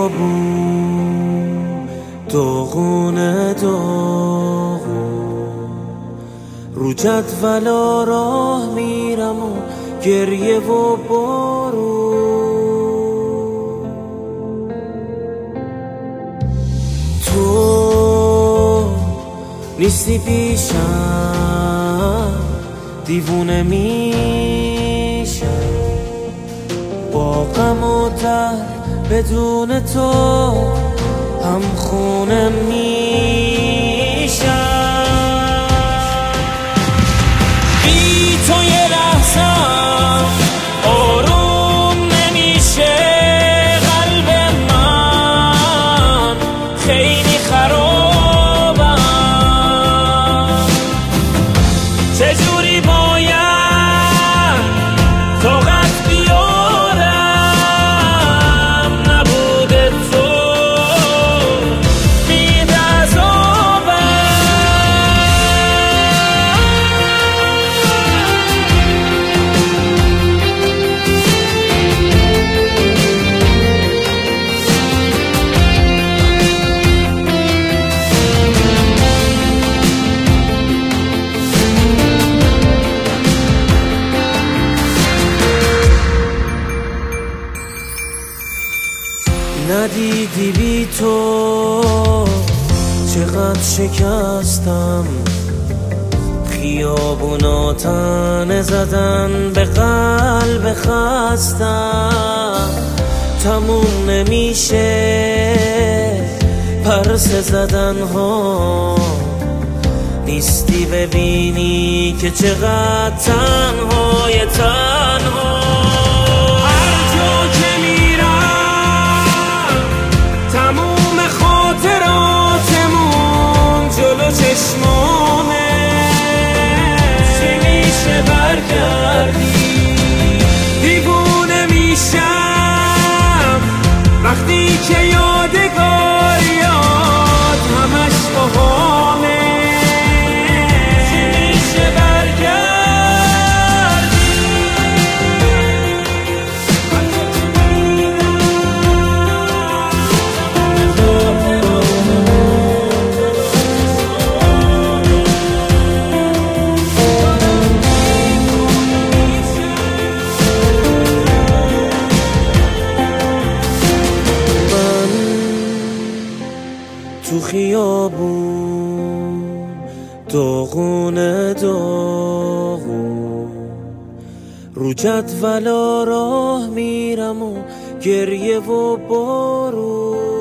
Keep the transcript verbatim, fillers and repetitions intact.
خیابون داغونه داغون، رو جدولا راه میرم و گریه و بارون. تو نیستی پیشم، دیوونه میشم با غم و درد، بدون تو هم خونه میشم. بی تو یه لحظم آروم نمیشه، قلب من خیلی خرابم. چجوری باید طاقت بیارم، نبوده تو بید عذابم. ندیدی بی تو چقدر شکستم، خیابونا تنه زدن به قلب خستم. تموم نمیشه پرسه زدن ها، نیستی ببینی که چقدر تنهای تنها. هر جا که میرم تموم خاطراتمون جلو چشمامه. چی میشه برگردی؟ دیوونه میشم وقتی که یادگاریات همش باهامه. چی میشه برگردی؟ تو خیابون داغونه داغون، رو جدولا راه میرم و گریه و بارون.